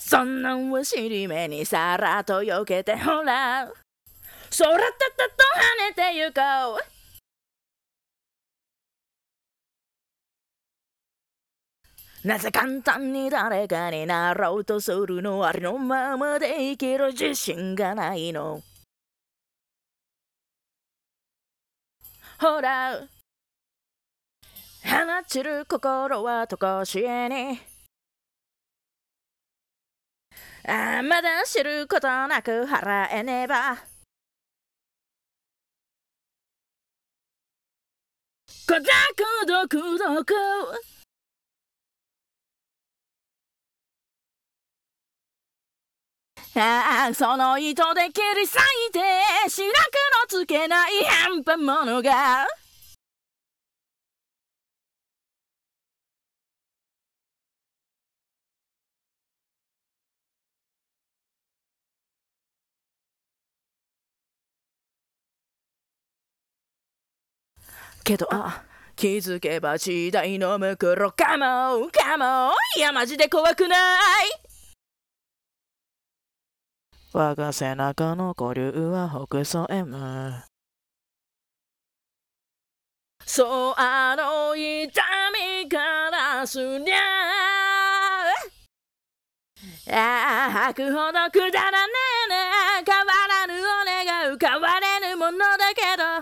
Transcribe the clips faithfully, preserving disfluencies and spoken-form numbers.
そんなんを尻目にさらっと避けてほら空たたと跳ねてゆこう。なぜ簡単に誰かになろうとするの。ありのままで生きる自信がないの。ほら放ちる心はとこしえにあまだ知ることなく払えねばこざくどくどくああその糸で切り裂いて白黒つけない半端者がけどあ気づけば時代のムクロかもかもいやマジで怖くない我が背中の古流は北総 M そうあの痛みからすりゃあ吐くほどくだらねえな変わらぬを願う変われぬものだけど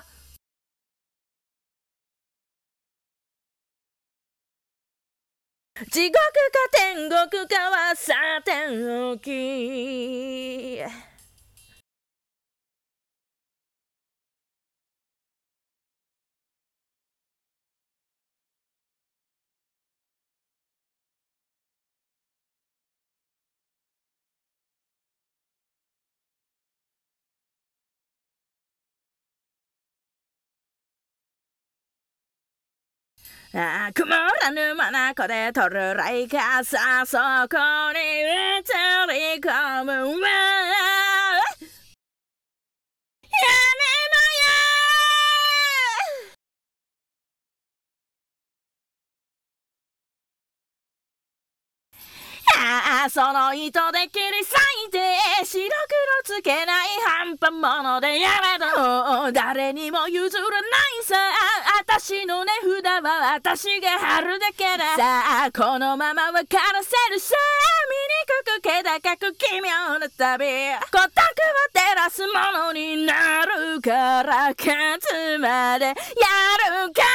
地獄か天国かはさておきああ曇らぬ眼で取るライカさそこに映り込むわやめろよああその糸で切り裂いて白黒つけない半端者でやめろ誰にも譲らないさ私の値札は私が貼るだけださあこのまま分からせるさ醜く気高く奇妙な旅孤独を照らすものになるから勝つまでやるか